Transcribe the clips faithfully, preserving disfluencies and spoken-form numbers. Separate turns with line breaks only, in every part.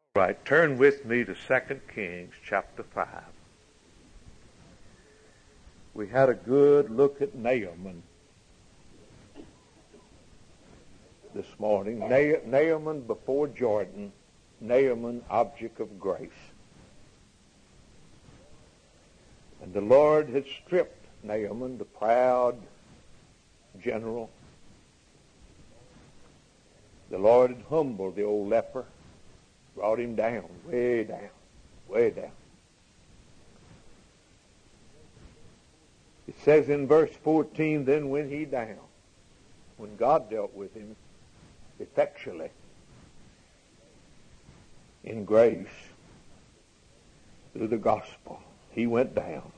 Right, turn with me to Second Kings chapter five. We had a good look at Naaman this morning. Na- Naaman before Jordan, Naaman object of grace. And the Lord had stripped Naaman, the proud general. The Lord had humbled the old leper. Brought him down, way down, way down. It says in verse fourteen, then went he down, when God dealt with him effectually in grace through the gospel, he went down,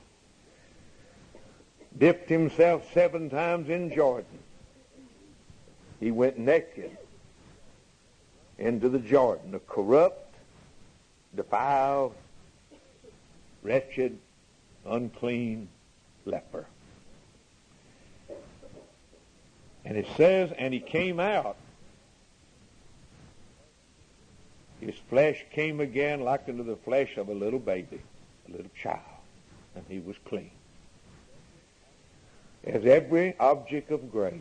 dipped himself seven times in Jordan. He went naked into the Jordan, a corrupt, defiled, wretched, unclean leper. And it says, and he came out. His flesh came again like unto the flesh of a little baby, a little child, and he was clean. As every object of grace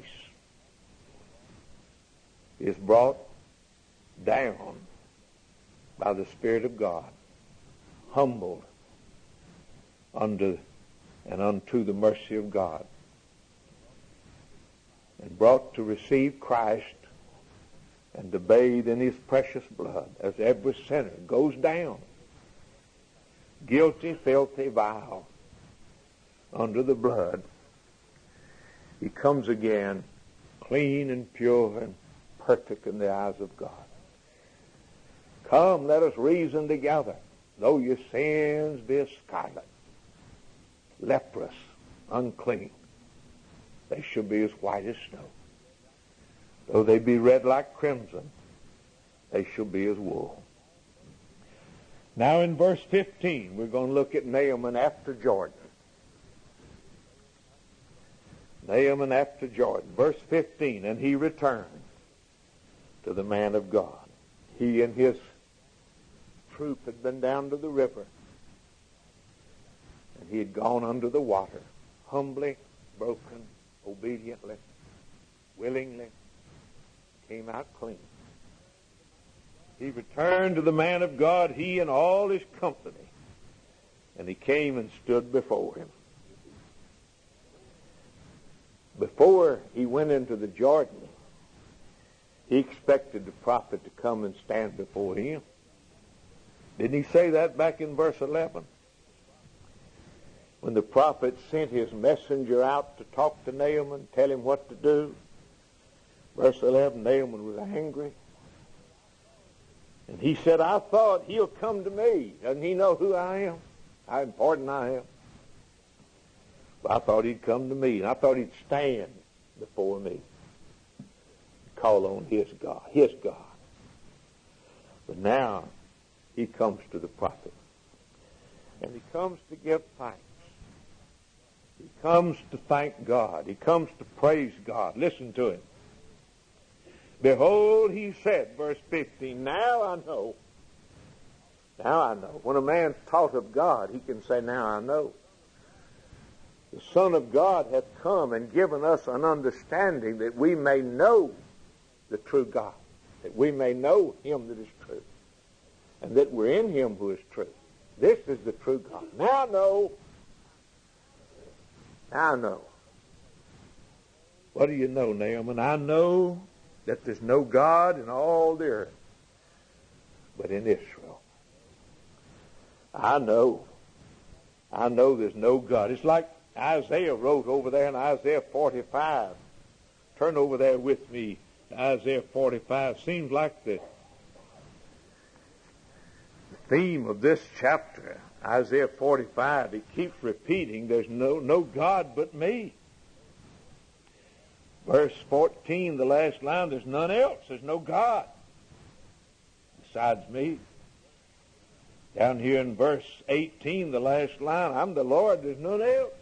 is brought down by the Spirit of God, humbled under and unto the mercy of God, and brought to receive Christ and to bathe in his precious blood, as every sinner goes down, guilty, filthy, vile, under the blood, he comes again clean and pure and perfect in the eyes of God. Come, let us reason together. Though your sins be as scarlet, leprous, unclean, they shall be as white as snow. Though they be red like crimson, they shall be as wool. Now in verse fifteen, we're going to look at Naaman after Jordan. Naaman after Jordan. Verse fifteen, and he returned to the man of God. He and his troop had been down to the river, and he had gone under the water, humbly, broken, obediently, willingly, came out clean. He returned to the man of God, he and all his company, and he came and stood before him. Before he went into the Jordan, he expected the prophet to come and stand before him. Didn't he say that back in verse eleven? When the prophet sent his messenger out to talk to Naaman, tell him what to do. Verse eleven, Naaman was angry. And he said, I thought he'll come to me. Doesn't he know who I am? How important I am? But I thought he'd come to me, and I thought he'd stand before me. Call on his God, his God. But now he comes to the prophet, and he comes to give thanks. He comes to thank God. He comes to praise God. Listen to him. Behold, he said, verse fifteen, now I know. Now I know. When a man's taught of God, he can say, now I know. The Son of God hath come and given us an understanding that we may know the true God, that we may know him that is true, and that we're in him who is true. This is the true God. Now I know. Now I know. What do you know, Naaman? I know that there's no God in all the earth but in Israel. I know. I know there's no God. It's like Isaiah wrote over there in Isaiah forty-five. Turn over there with me to Isaiah forty-five. Seems like the theme of this chapter, Isaiah forty-five, it keeps repeating, there's no, no God but me. Verse fourteen, the last line, there's none else. There's no God besides me. Down here in verse eighteen, the last line, I'm the Lord, there's none else.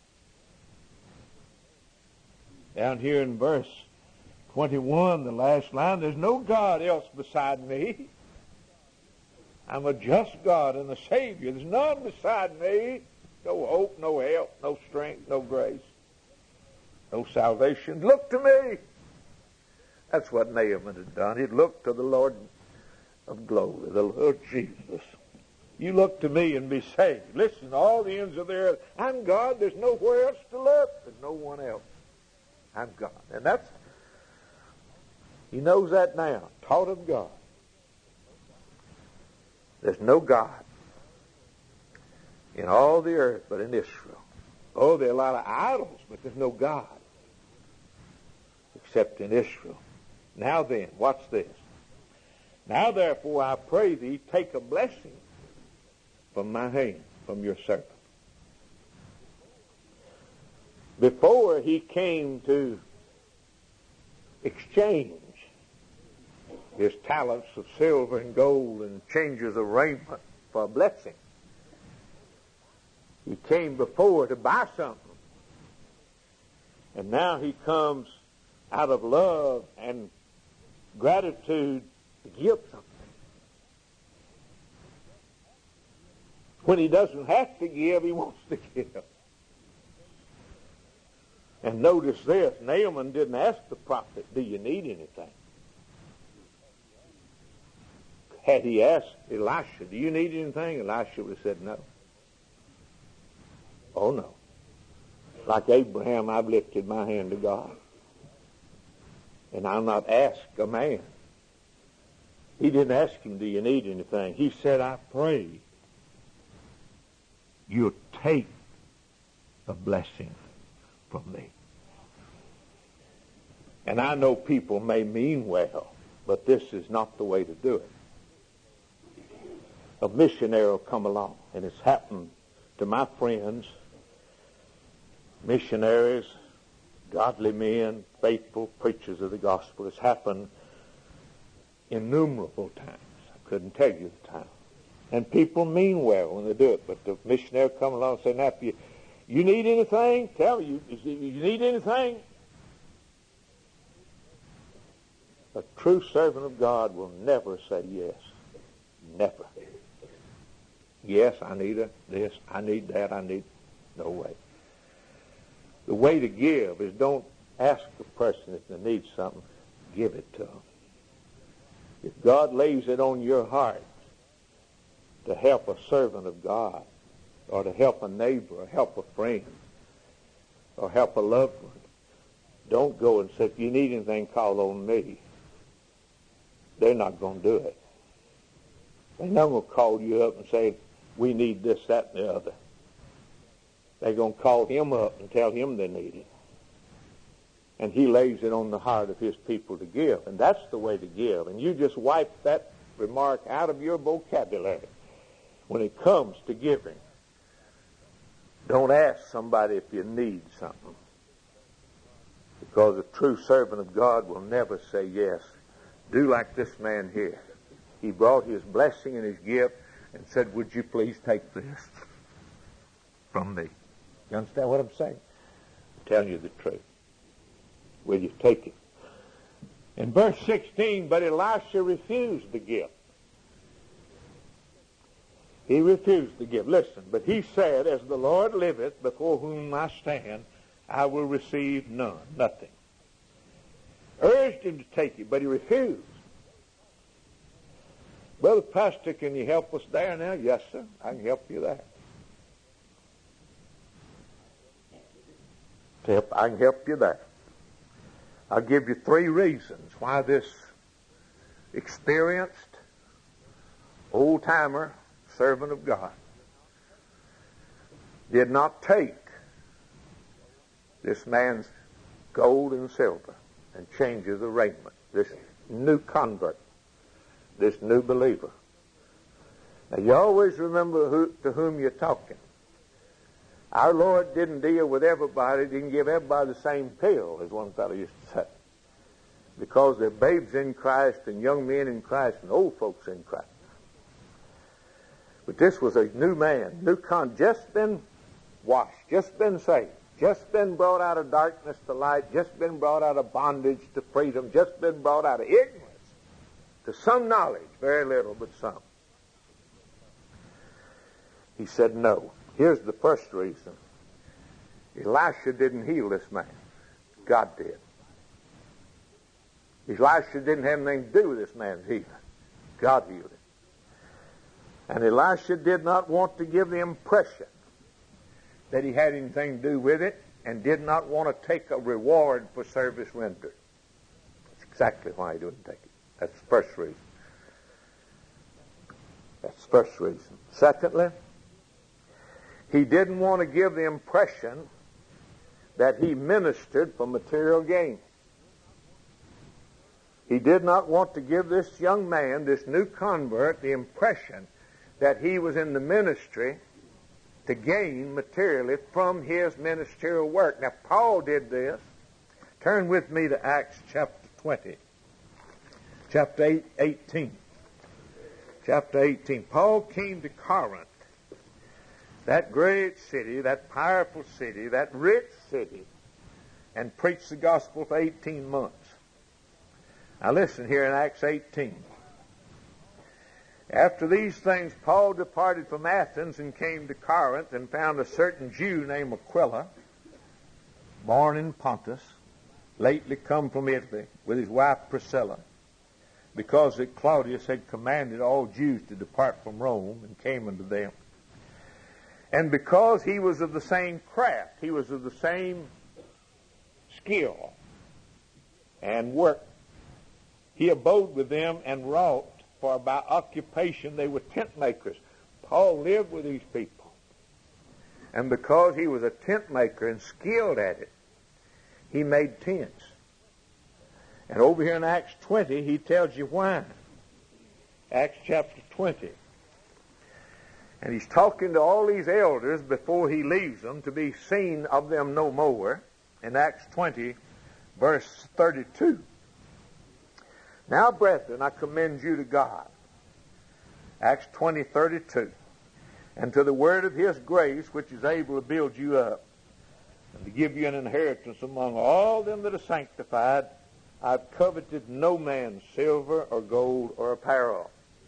Down here in verse twenty-one, the last line, there's no God else beside me. I'm a just God and a Savior. There's none beside me. No hope, no help, no strength, no grace, no salvation. Look to me. That's what Naaman had done. He'd looked to the Lord of glory, the Lord Jesus. You look to me and be saved. Listen, all the ends of the earth. I'm God. There's nowhere else to look. There's no one else. I'm God. And that's, he knows that now. Taught of God. There's no God in all the earth but in Israel. Oh, there are a lot of idols, but there's no God except in Israel. Now then, watch this. Now therefore I pray thee, take a blessing from my hand, from your servant. Before he came to exchange his talents of silver and gold and changes of raiment for a blessing, he came before to buy something. And now he comes out of love and gratitude to give something. When he doesn't have to give, he wants to give. And notice this, Naaman didn't ask the prophet, do you need anything? Had he asked Elisha, do you need anything? Elisha would have said no. Oh, no. Like Abraham, I've lifted my hand to God. And I'll not ask a man. He didn't ask him, do you need anything? He said, I pray you'll take a blessing from me. And I know people may mean well, but this is not the way to do it. A missionary will come along, and it's happened to my friends, missionaries, godly men, faithful preachers of the gospel. It's happened innumerable times. I couldn't tell you the time. And people mean well when they do it, but the missionary come along and say, now, if you, you need anything, tell me, you, you need anything? A true servant of God will never say yes. Never. Yes, I need a, this, I need that, I need... No way. The way to give is don't ask the person if they need something. Give it to them. If God lays it on your heart to help a servant of God, or to help a neighbor, or help a friend, or help a loved one, don't go and say, if you need anything, call on me. They're not going to do it. They're not going to call you up and say, we need this, that, and the other. They're going to call him up and tell him they need it. And he lays it on the heart of his people to give. And that's the way to give. And you just wipe that remark out of your vocabulary when it comes to giving. Don't ask somebody if you need something. Because a true servant of God will never say yes. Do like this man here. He brought his blessing and his gift and said, would you please take this from me? You understand what I'm saying? I'm telling you the truth. Will you take it? In verse sixteen, but Elisha refused the gift. He refused the gift. Listen, but he said, as the Lord liveth, before whom I stand, I will receive none, nothing. Urged him to take it, but he refused. Brother Pastor, can you help us there now? Yes, sir. I can help you there. Help, I can help you there. I'll give you three reasons why this experienced old-timer servant of God did not take this man's gold and silver and changes of raiment, this new convert, this new believer. Now, you always remember who, to whom you're talking. Our Lord didn't deal with everybody, didn't give everybody the same pill, as one fellow used to say. Because they're babes in Christ and young men in Christ and old folks in Christ. But this was a new man, new con, just been washed, just been saved, just been brought out of darkness to light, just been brought out of bondage to freedom, just been brought out of ignorance to some knowledge, very little, but some. He said no. Here's the first reason. Elisha didn't heal this man. God did. Elisha didn't have anything to do with this man's healing. God healed him. And Elisha did not want to give the impression that he had anything to do with it, and did not want to take a reward for service rendered. That's exactly why he didn't take it. That's the first reason. That's the first reason. Secondly, he didn't want to give the impression that he ministered for material gain. He did not want to give this young man, this new convert, the impression that he was in the ministry to gain materially from his ministerial work. Now, Paul did this. Turn with me to Acts chapter twenty. Chapter eight, eighteen. Chapter eighteen. Paul came to Corinth, that great city, that powerful city, that rich city, and preached the gospel for eighteen months. Now listen here in Acts eighteen. After these things, Paul departed from Athens and came to Corinth and found a certain Jew named Aquila, born in Pontus, lately come from Italy, with his wife Priscilla, because that Claudius had commanded all Jews to depart from Rome, and came unto them. And because he was of the same craft, he was of the same skill and work, he abode with them and wrought, for by occupation they were tent makers. Paul lived with these people. And because he was a tent maker and skilled at it, he made tents. And over here in Acts twenty, he tells you why. Acts chapter twenty. And he's talking to all these elders before he leaves them, to be seen of them no more. In Acts twenty, verse thirty-two. Now, brethren, I commend you to God. Acts twenty, thirty-two. And to the word of his grace, which is able to build you up, and to give you an inheritance among all them that are sanctified. I've coveted no man's silver or gold or apparel.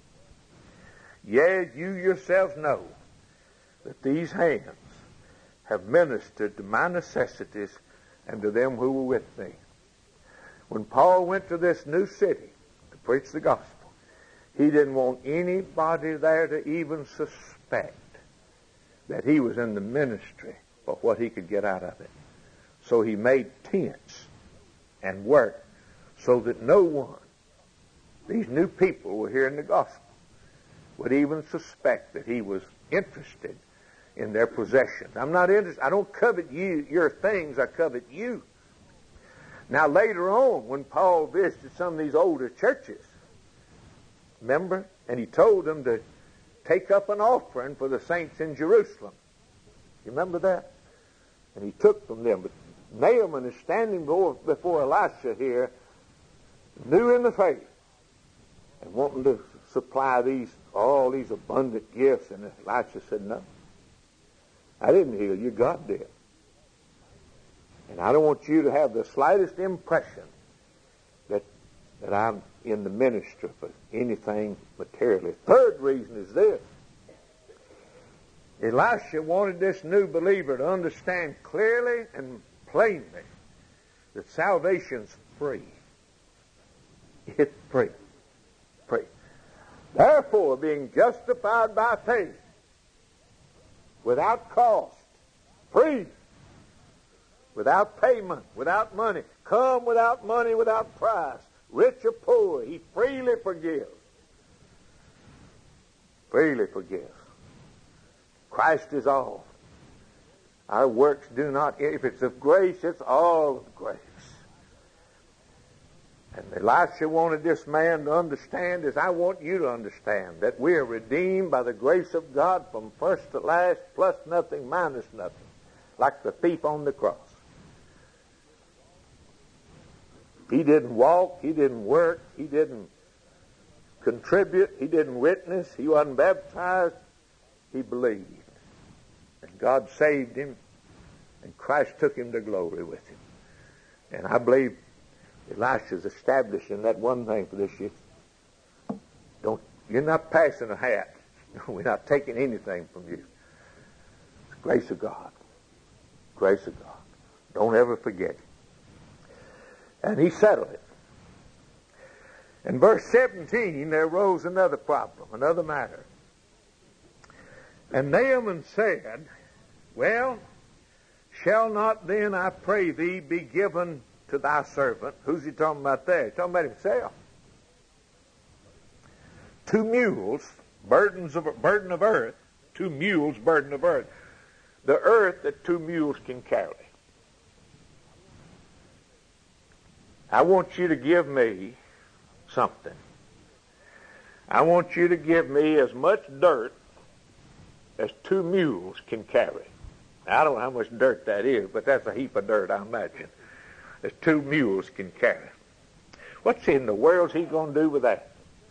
Yea, you yourselves know that these hands have ministered to my necessities and to them who were with me. When Paul went to this new city to preach the gospel, he didn't want anybody there to even suspect that he was in the ministry for what he could get out of it. So he made tents and worked so that no one, these new people who were hearing the gospel, would even suspect that he was interested in their possessions. I'm not interested. I don't covet you, your things. I covet you. Now, later on, when Paul visited some of these older churches, remember, and he told them to take up an offering for the saints in Jerusalem. You remember that? And he took from them. But Naaman is standing before, before Elisha here, new in the faith, and wanting to supply these all these abundant gifts. And Elisha said, no, I didn't heal you. God did. And I don't want you to have the slightest impression that that I'm in the ministry for anything materially. Third reason is this. Elisha wanted this new believer to understand clearly and plainly that salvation's free. It's free. Free. Therefore, being justified by faith, without cost, free, without payment, without money, come without money, without price, rich or poor, he freely forgives. Freely forgives. Christ is all. Our works do not, if it's of grace, it's all of grace. And Elisha wanted this man to understand, as I want you to understand, that we are redeemed by the grace of God from first to last, plus nothing, minus nothing, like the thief on the cross. He didn't walk, he didn't work, he didn't contribute, he didn't witness, he wasn't baptized, he believed. And God saved him, and Christ took him to glory with him. And I believe Elisha's establishing that one thing for this year. Don't, you're not passing a hat. We're not taking anything from you. Grace of God. Grace of God. Don't ever forget it. And he settled it. In verse seventeen, there arose another problem, another matter. And Naaman said, well, shall not then, I pray thee, be given to thy servant? Who's he talking about there? He's talking about himself. Two mules, burdens of burden of earth, two mules, burden of earth. The earth that two mules can carry. I want you to give me something. I want you to give me as much dirt as two mules can carry. Now, I don't know how much dirt that is, but that's a heap of dirt, I imagine, as two mules can carry. What's in the world is he going to do with that?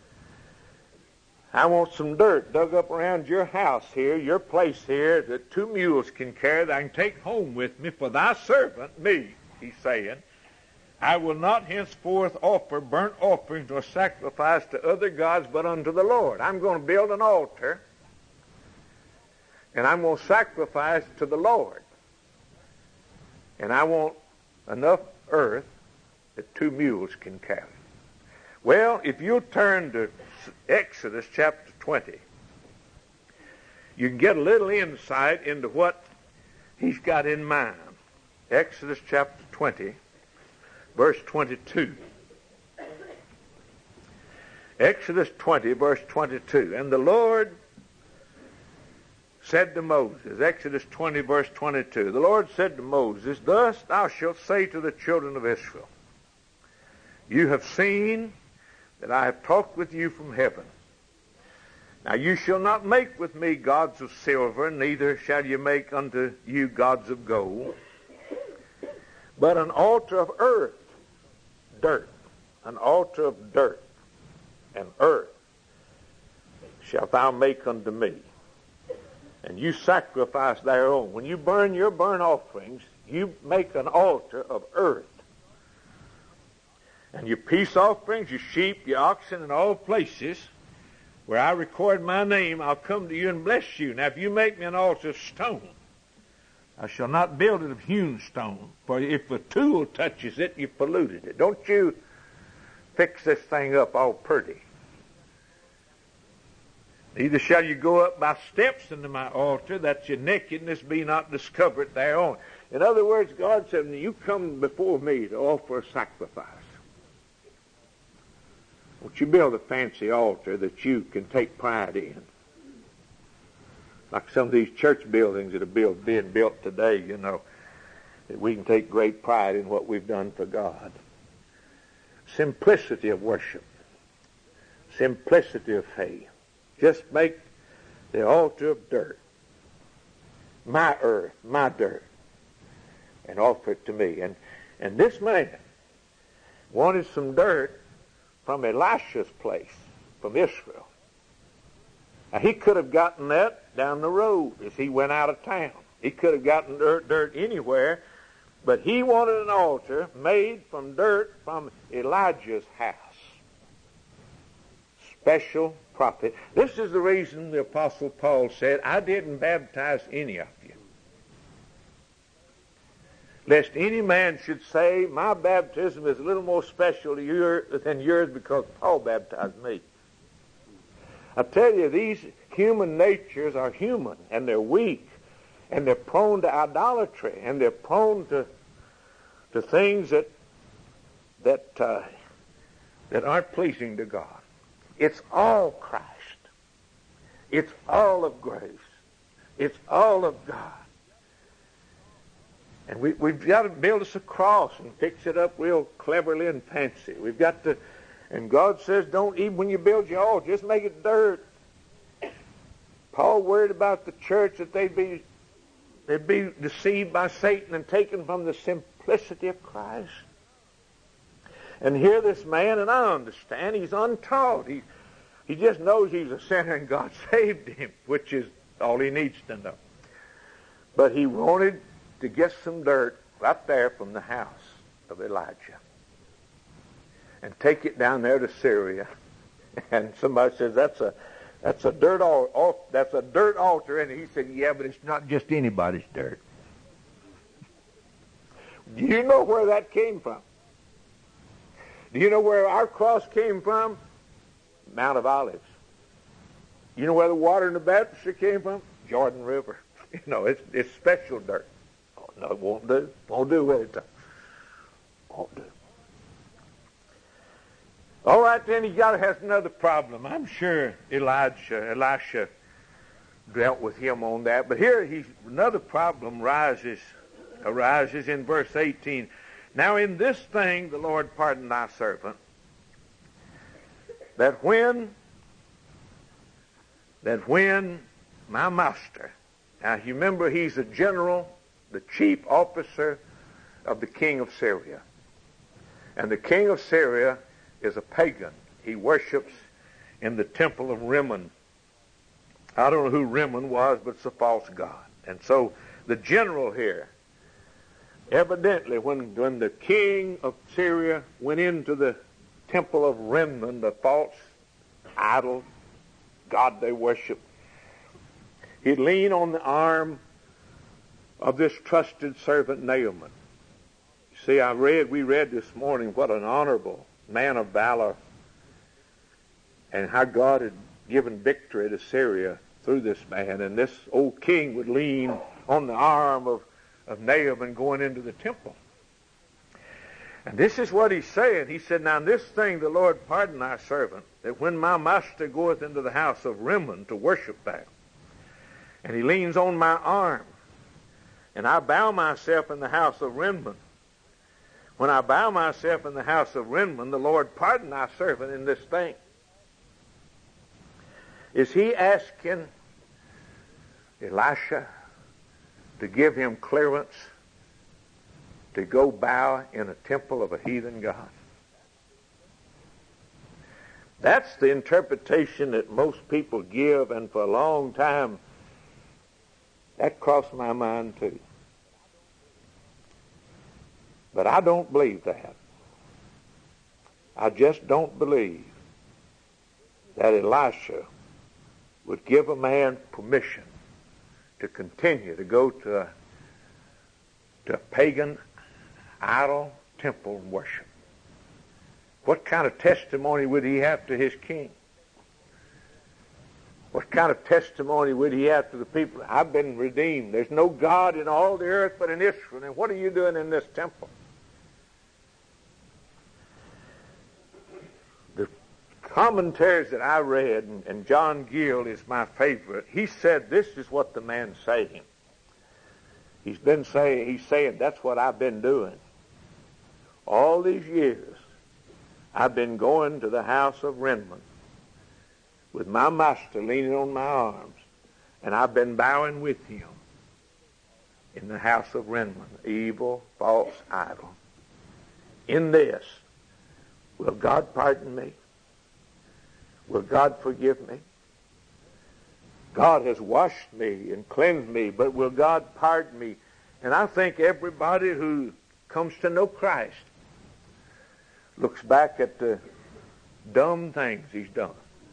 I want some dirt dug up around your house here, your place here, that two mules can carry, that I can take home with me for thy servant, me, he's saying. I will not henceforth offer burnt offerings or sacrifice to other gods but unto the Lord. I'm going to build an altar, and I'm going to sacrifice to the Lord. And I want enough earth that two mules can carry. Well, if you'll turn to Exodus chapter twenty, you can get a little insight into what he's got in mind. Exodus chapter twenty, verse twenty-two. Exodus twenty, verse twenty-two. And the Lord said to Moses, Exodus twenty, verse twenty-two, the Lord said to Moses, thus thou shalt say to the children of Israel, you have seen that I have talked with you from heaven. Now you shall not make with me gods of silver, neither shall you make unto you gods of gold, but an altar of earth, dirt, an altar of dirt and earth shalt thou make unto me. And you sacrifice thereon. When you burn your burnt offerings, you make an altar of earth. And your peace offerings, your sheep, your oxen, and all places where I record my name, I'll come to you and bless you. Now if you make me an altar of stone, I shall not build it of hewn stone, for if a tool touches it, you've polluted it. Don't you fix this thing up all pretty. Neither shall you go up by steps into my altar, that your nakedness be not discovered thereon. In other words, God said, you come before me to offer a sacrifice. Don't you build a fancy altar that you can take pride in. Like some of these church buildings that are built, being built today, you know, that we can take great pride in what we've done for God. Simplicity of worship. Simplicity of faith. Just make the altar of dirt, my earth, my dirt, and offer it to me. And, and this man wanted some dirt from Elisha's place, from Israel. Now, he could have gotten that down the road as he went out of town. He could have gotten dirt, dirt anywhere, but he wanted an altar made from dirt from Elijah's house. Special prophet. This is the reason the Apostle Paul said, I didn't baptize any of you, lest any man should say, my baptism is a little more special to your, than yours because Paul baptized me. I tell you, these human natures are human, and they're weak, and they're prone to idolatry, and they're prone to to things that that uh, that aren't pleasing to God. It's all Christ. It's all of grace. It's all of God. And we, we've got to build us a cross and fix it up real cleverly and fancy. We've got to, and God says, don't, even when you build your altar, just make it dirt. Paul worried about the church that they'd be, they'd be deceived by Satan and taken from the simplicity of Christ. And here this man, and I understand, he's untaught. He, he just knows he's a sinner and God saved him, which is all he needs to know. But he wanted to get some dirt right there from the house of Elijah and take it down there to Syria. And somebody says, that's a That's a dirt al- that's a dirt altar. And he said, yeah, but it's not just anybody's dirt. Do you know where that came from? Do you know where our cross came from? Mount of Olives. You know where the water in the baptistry came from? Jordan River. You know, it's it's special dirt. Oh, no, it won't do. Won't do with it. Won't do. All right, then he got has another problem. I'm sure Elijah, Elisha dealt with him on that. But here he's another problem rises arises in verse eighteen. Now in this thing the Lord pardon thy servant, that when that when my master, now you remember he's a general, the chief officer of the king of Syria. And the king of Syria is a pagan. He worships in the temple of Rimmon. I don't know who Rimmon was, but it's a false god. And so the general here, evidently when, when the king of Syria went into the temple of Rimmon, the false idol god they worshiped, he'd lean on the arm of this trusted servant Naaman. See, I read, we read this morning what an honorable man of valor and how God had given victory to Syria through this man. And this old king would lean on the arm of, of Naaman going into the temple. And this is what he's saying. He said, now this thing the Lord pardon thy servant, that when my master goeth into the house of Rimmon to worship there, and he leans on my arm, and I bow myself in the house of Rimmon. When I bow myself in the house of Rimmon, the Lord pardon thy servant in this thing. Is he asking Elisha to give him clearance to go bow in a temple of a heathen god? That's the interpretation that most people give, and for a long time that crossed my mind too. But I don't believe that. I just don't believe that Elisha would give a man permission to continue to go to a, to a pagan idol temple and worship. What kind of testimony would he have to his king? What kind of testimony would he have to the people? I've been redeemed. There's no God in all the earth but in Israel. And what are you doing in this temple? The commentaries that I read, and, and John Gill is my favorite, he said this is what the man's saying. He's been saying, he's saying that's what I've been doing. All these years, I've been going to the house of Rimmon with my master leaning on my arms, and I've been bowing with him in the house of Rimmon, evil, false idol. In this, will God pardon me? Will God forgive me? God has washed me and cleansed me, but will God pardon me? And I think everybody who comes to know Christ looks back at the dumb things he's done,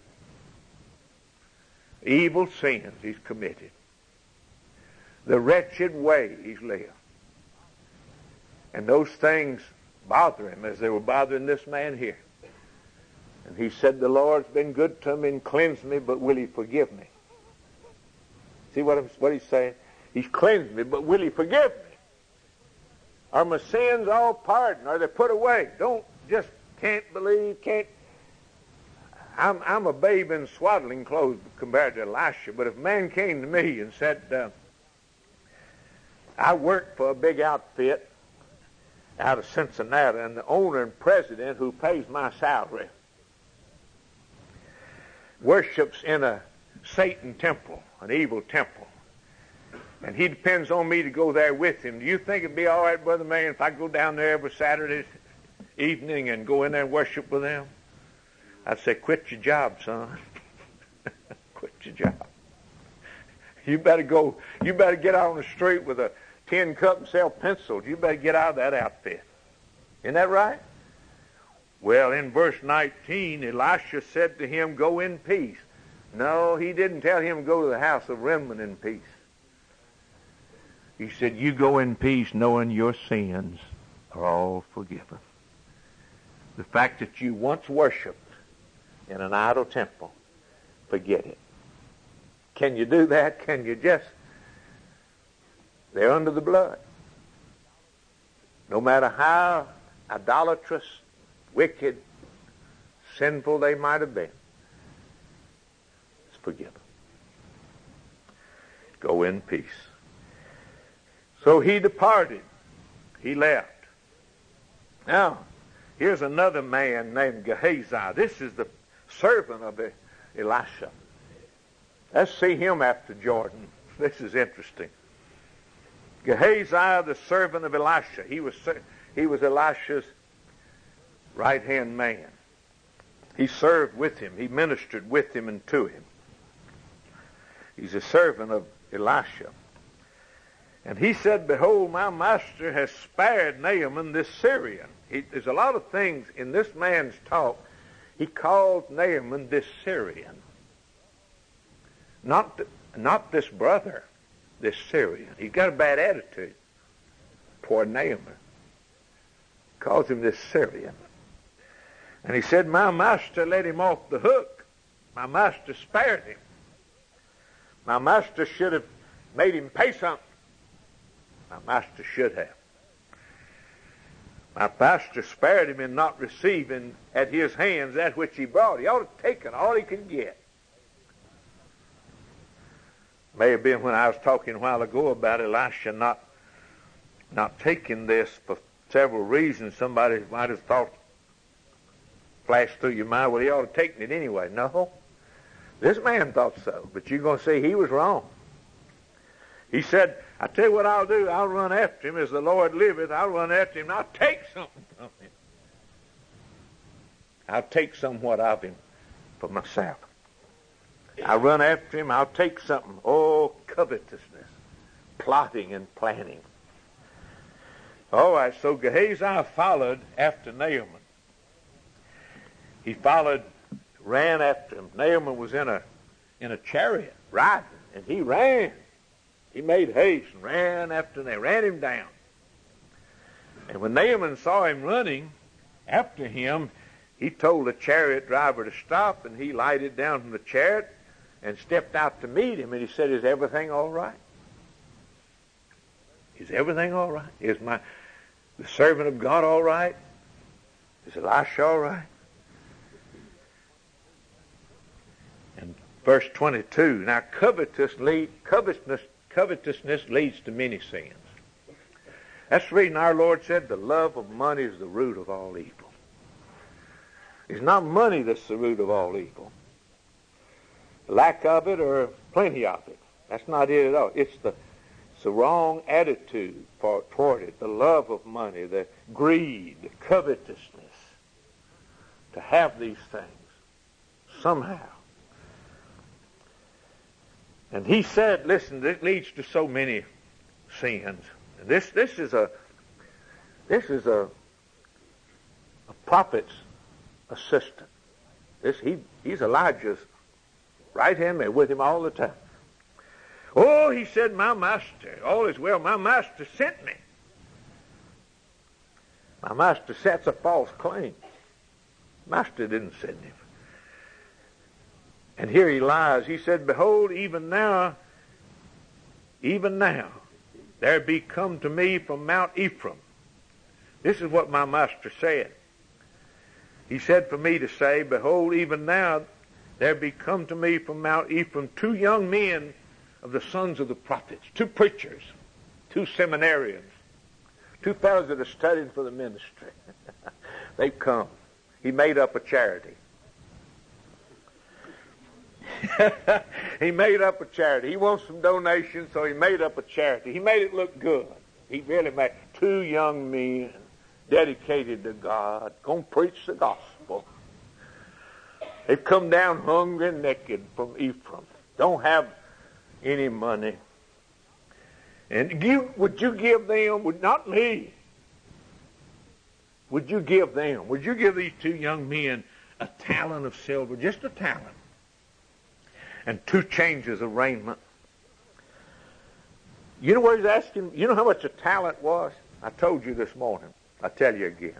evil sins he's committed, the wretched way he's lived. And those things bother him as they were bothering this man here. And he said, the Lord's been good to me and cleansed me, but will he forgive me? See what, I'm, what he's saying? He's cleansed me, but will he forgive me? Are my sins all pardoned? Are they put away? Don't just can't believe, can't. I'm, I'm a babe in swaddling clothes compared to Elisha, but if a man came to me and said, uh, I work for a big outfit out of Cincinnati, and the owner and president who pays my salary worships in a Satan temple, an evil temple, and he depends on me to go there with him. Do you think it'd be all right, Brother Marion, if I go down there every Saturday evening and go in there and worship with them? I'd say, quit your job, son. Quit your job. You better go, you better get out on the street with a tin cup and sell pencils. You better get out of that outfit. Isn't that right? Well, in verse nineteen, Elisha said to him, go in peace. No, he didn't tell him to go to the house of Rimmon in peace. He said, you go in peace knowing your sins are all forgiven. The fact that you once worshiped in an idol temple, forget it. Can you do that? Can you just? They're under the blood. No matter how idolatrous, wicked, sinful they might have been, it's forgiven. Go in peace. So he departed. He left. Now, here's another man named Gehazi. This is the servant of Elisha. Let's see him after Jordan. This is interesting. Gehazi, the servant of Elisha. He was, he was Elisha's right-hand man. He served with him. He ministered with him and to him. He's a servant of Elisha. And he said, behold, my master has spared Naaman this Syrian. He, there's a lot of things in this man's talk. He called Naaman this Syrian. Not, not this brother, this Syrian. He's got a bad attitude toward Naaman. Calls him this Syrian. And he said, my master let him off the hook. My master spared him. My master should have made him pay something. My master should have. My master spared him in not receiving at his hands that which he brought. He ought to have taken all he could get. May have been when I was talking a while ago about Elisha not, not taking this for several reasons. Somebody might have thought, flashed through your mind, well, he ought to have taken it anyway. No. This man thought so, but you're going to see he was wrong. He said, I tell you what I'll do. I'll run after him as the Lord liveth. I'll run after him and I'll take something from him. I'll take somewhat of him for myself. I'll run after him. I'll take something. Oh, covetousness, plotting and planning. All right, so Gehazi followed after Naaman. He followed, ran after him. Naaman was in a in a chariot riding, and he ran. He made haste and ran after him. They ran him down. And when Naaman saw him running after him, he told the chariot driver to stop, and he lighted down from the chariot and stepped out to meet him. And he said, is everything all right? Is everything all right? Is my the servant of God all right? Is Elisha all right? And verse twenty-two, now covetous lead, covetousness Covetousness leads to many sins. That's the reason our Lord said the love of money is the root of all evil. It's not money that's the root of all evil. Lack of it or plenty of it. That's not it at all. It's the, it's the wrong attitude for, toward it. The love of money, the greed, the covetousness. To have these things somehow. And he said, listen, this leads to so many sins. This this is a this is a, a prophet's assistant. This he he's Elijah's right hand man with him all the time. Oh, he said, my master, all is well, my master sent me. My master sets a false claim. Master didn't send him. And here he lies. He said, behold, even now, even now, there be come to me from Mount Ephraim. This is what my master said. He said for me to say, behold, even now, there be come to me from Mount Ephraim two young men of the sons of the prophets, two preachers, two seminarians, two fellows that are studying for the ministry. They've come. He made up a charity. He made up a charity. He wants some donations, so he made up a charity. He made it look good. He really made two young men dedicated to God, going to preach the gospel. They've come down hungry and naked from Ephraim. Don't have any money. And give, would you give them, would not me, would you give them, would you give these two young men a talent of silver, just a talent? and two changes of raiment. You know what he's asking? You know how much a talent was? I told you this morning. I'll tell you again.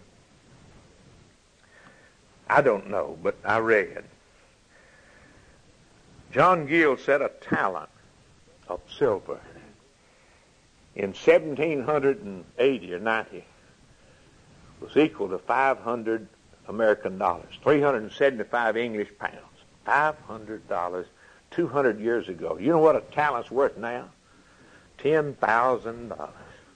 I don't know, but I read. John Gill said a talent of silver in seventeen eighty or ninety was equal to five hundred American dollars, three hundred seventy-five English pounds. five hundred dollars two hundred years ago. You know what a talent's worth now? ten thousand dollars.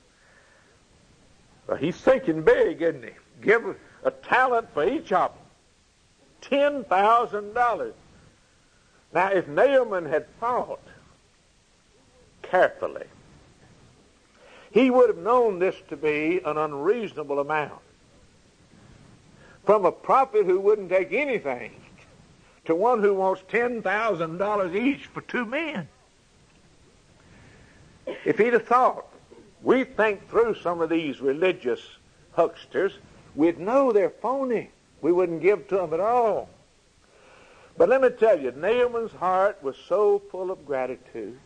Well, he's thinking big, isn't he? Give a talent for each of them. ten thousand dollars. Now, if Naaman had thought carefully, he would have known this to be an unreasonable amount. From a prophet who wouldn't take anything to one who wants ten thousand dollars each for two men. If he'd have thought, we think through some of these religious hucksters, we'd know they're phony. We wouldn't give to them at all. But let me tell you, Naaman's heart was so full of gratitude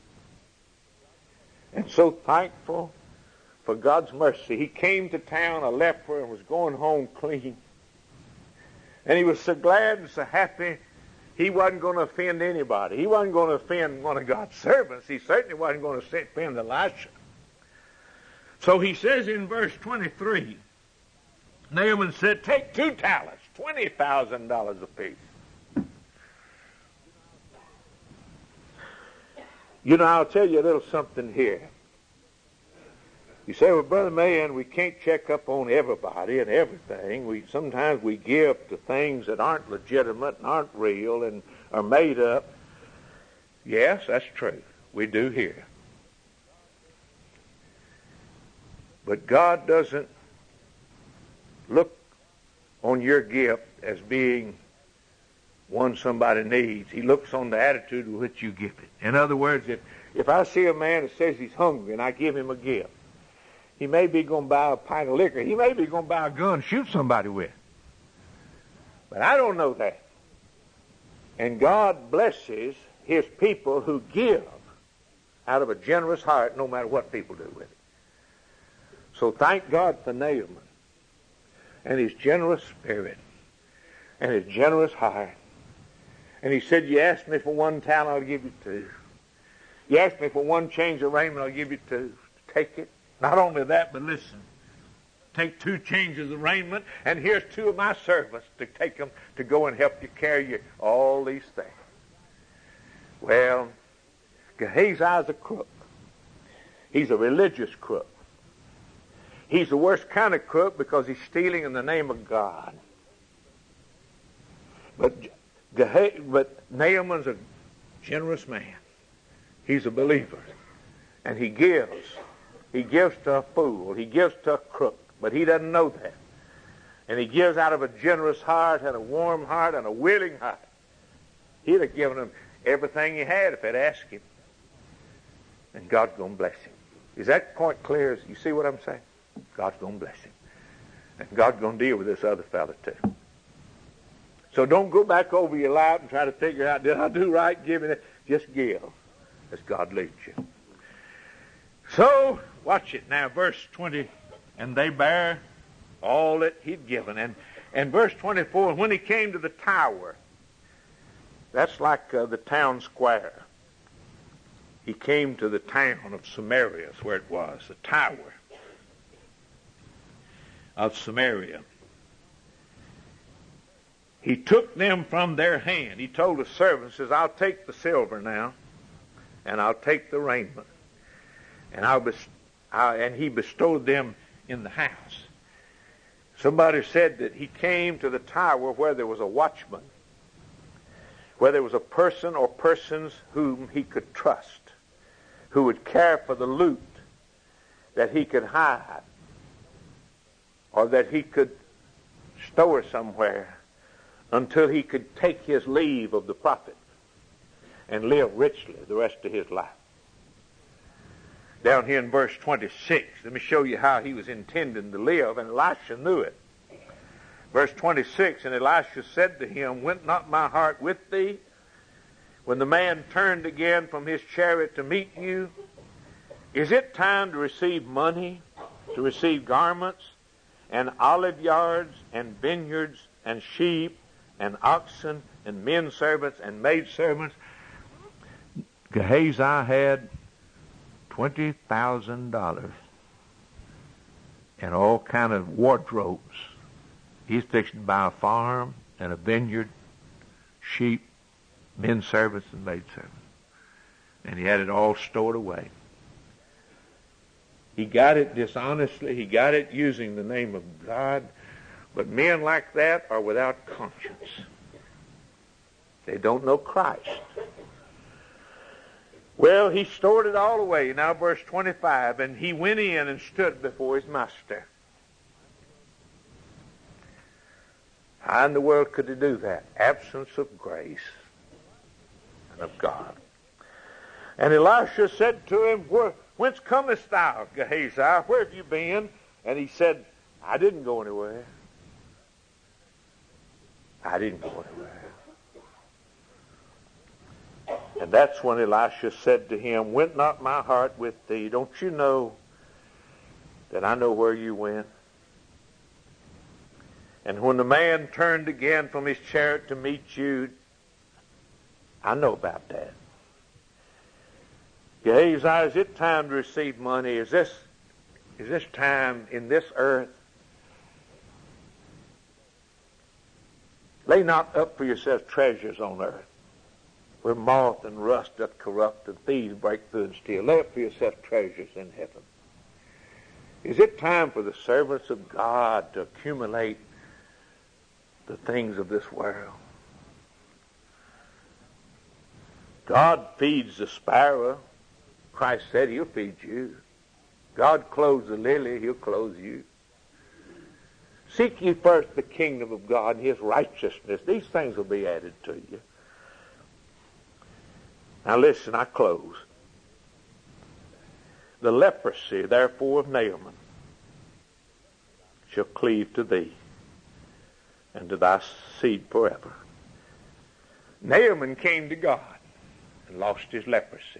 and so thankful for God's mercy. He came to town a leper and was going home clean. And he was so glad and so happy he wasn't going to offend anybody. He wasn't going to offend one of God's servants. He certainly wasn't going to offend Elisha. So he says in verse twenty-three, Naaman said, take two talents, twenty thousand dollars apiece. You know, I'll tell you a little something here. You say, well, Brother Mahan, we can't check up on everybody and everything. We sometimes we give to things that aren't legitimate and aren't real and are made up. Yes, that's true. We do here. But God doesn't look on your gift as being one somebody needs. He looks on the attitude with which you give it. In other words, if, if I see a man that says he's hungry and I give him a gift, he may be going to buy a pint of liquor. He may be going to buy a gun and shoot somebody with. But I don't know that. And God blesses his people who give out of a generous heart no matter what people do with it. So thank God for Naaman and his generous spirit and his generous heart. And he said, you asked me for one talent, I'll give you two. You asked me for one change of raiment, I'll give you two. Take it. Not only that, but listen. Take two changes of raiment, and here's two of my servants to take them to go and help you carry all these things. Well, Gehazi's a crook. He's a religious crook. He's the worst kind of crook because he's stealing in the name of God. But But Naaman's a generous man. He's a believer. And he gives. He gives to a fool. He gives to a crook. But he doesn't know that. And he gives out of a generous heart and a warm heart and a willing heart. He'd have given him everything he had if they'd asked him. And God's going to bless him. Is that point clear? You see what I'm saying? God's going to bless him. And God's going to deal with this other fella too. So don't go back over your life and try to figure out, did I do right giving it? Just give as God leads you. So, watch it now, verse twenty, and they bear all that he'd given. And, and verse twenty-four, when he came to the tower, that's like uh, the town square. He came to the town of Samaria, is where it was, the tower of Samaria. He took them from their hand. He told the servants, says, I'll take the silver now, and I'll take the raiment. And I'll best- I, and he bestowed them in the house. Somebody said that he came to the tower where there was a watchman, where there was a person or persons whom he could trust, who would care for the loot that he could hide or that he could store somewhere until he could take his leave of the prophet and live richly the rest of his life. Down here in verse twenty-six, let me show you how he was intending to live, and Elisha knew it. Verse twenty-six, and Elisha said to him, went not my heart with thee when the man turned again from his chariot to meet you? Is it time to receive money, to receive garments, and olive yards, and vineyards, and sheep, and oxen, and men servants, and maid servants? Gehazi had twenty thousand dollars and all kind of wardrobes. He's fixing to buy a farm and a vineyard, sheep, men servants, and maid servants. And he had it all stored away. He got it dishonestly. He got it using the name of God. But men like that are without conscience. They don't know Christ. Well, he stored it all away. Now verse twenty-five, and he went in and stood before his master. How in the world could he do that? Absence of grace and of God. And Elisha said to him, whence comest thou, Gehazi? Where have you been? And he said, I didn't go anywhere. I didn't go anywhere. And that's when Elisha said to him, went not my heart with thee? Don't you know that I know where you went? And when the man turned again from his chariot to meet you, I know about that. Gehazi, is it time to receive money? Is this, is this time in this earth? Lay not up for yourselves treasures on earth, where moth and rust doth corrupt, and thieves break through and steal. Lay up for yourselves treasures in heaven. Is it time for the servants of God to accumulate the things of this world? God feeds the sparrow. Christ said he'll feed you. God clothes the lily, he'll clothe you. Seek ye first the kingdom of God and his righteousness. These things will be added to you. Now listen, I close. The leprosy, therefore, of Naaman shall cleave to thee and to thy seed forever. Naaman came to God and lost his leprosy.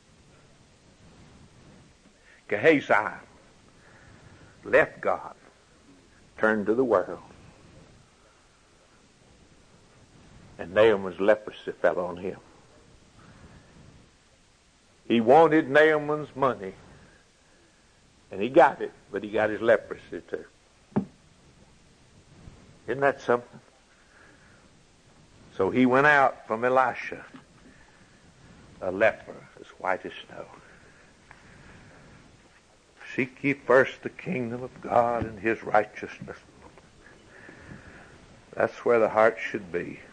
Gehazi left God, turned to the world, and Naaman's leprosy fell on him. He wanted Naaman's money, and he got it, but he got his leprosy too. Isn't that something? So he went out from Elisha, a leper as white as snow. Seek ye first the kingdom of God and his righteousness. That's where the heart should be.